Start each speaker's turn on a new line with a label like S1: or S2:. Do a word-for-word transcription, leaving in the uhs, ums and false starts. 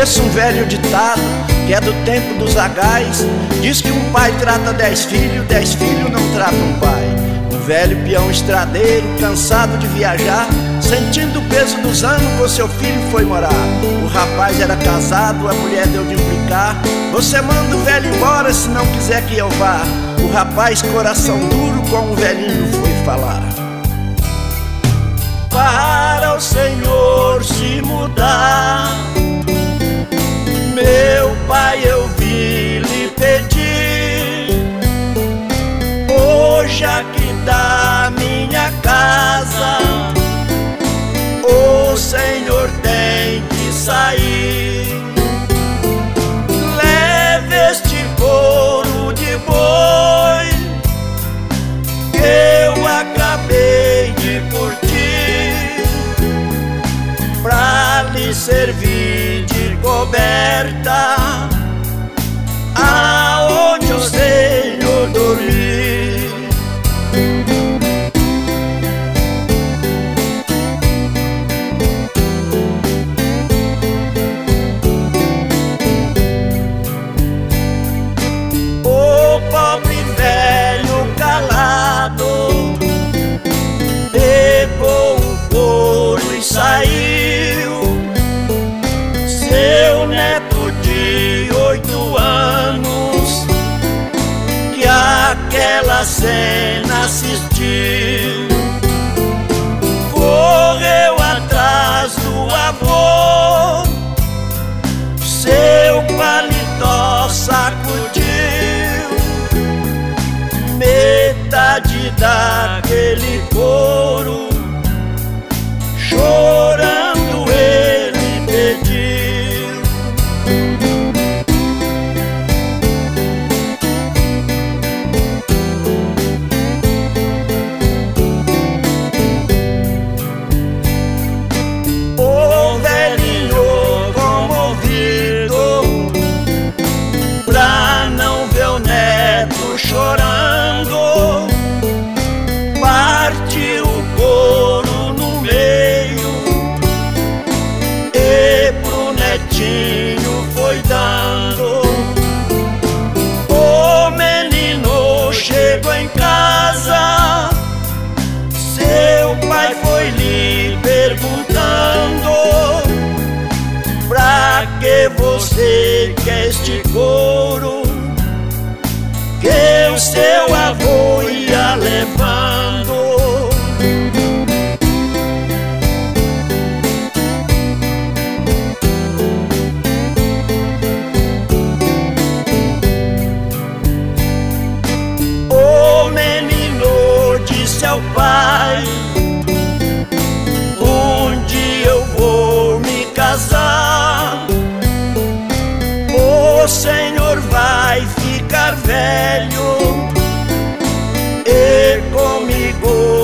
S1: Conheço um velho ditado que é do tempo dos zagais. Diz que um pai trata dez filhos, dez filhos não tratam um pai. Um velho peão estradeiro, cansado de viajar, sentindo o peso dos anos, com seu filho foi morar. O rapaz era casado, a mulher deu de implicar: você manda o velho embora se não quiser que eu vá. O rapaz, coração duro, com o velhinho foi falar: para o Senhor se mudar, meu pai, eu vim lhe pedir. Hoje aqui da minha casa o Senhor tem que sair. Leve este couro de boi que eu acabei de curtir, pra lhe servir de coberta aonde o Senhor dormir. O pobre velho calado pegou o couro e saiu. Seu neto de oito anos que aquela cena assistiu, correu atrás do avô, seu paletó sacudiu. Metade daquele couro, chorando ele pediu. O velhinho comovido, pra não ver o neto chorando, partiu o couro no meio e pro netinho foi dando. O menino chegou em casa, seu pai foi lhe perguntando: pra que você quer este couro que o seu avô ia levando? O menino disse ao pai: um dia eu vou me casar, o Senhor vai ficar velho e comigo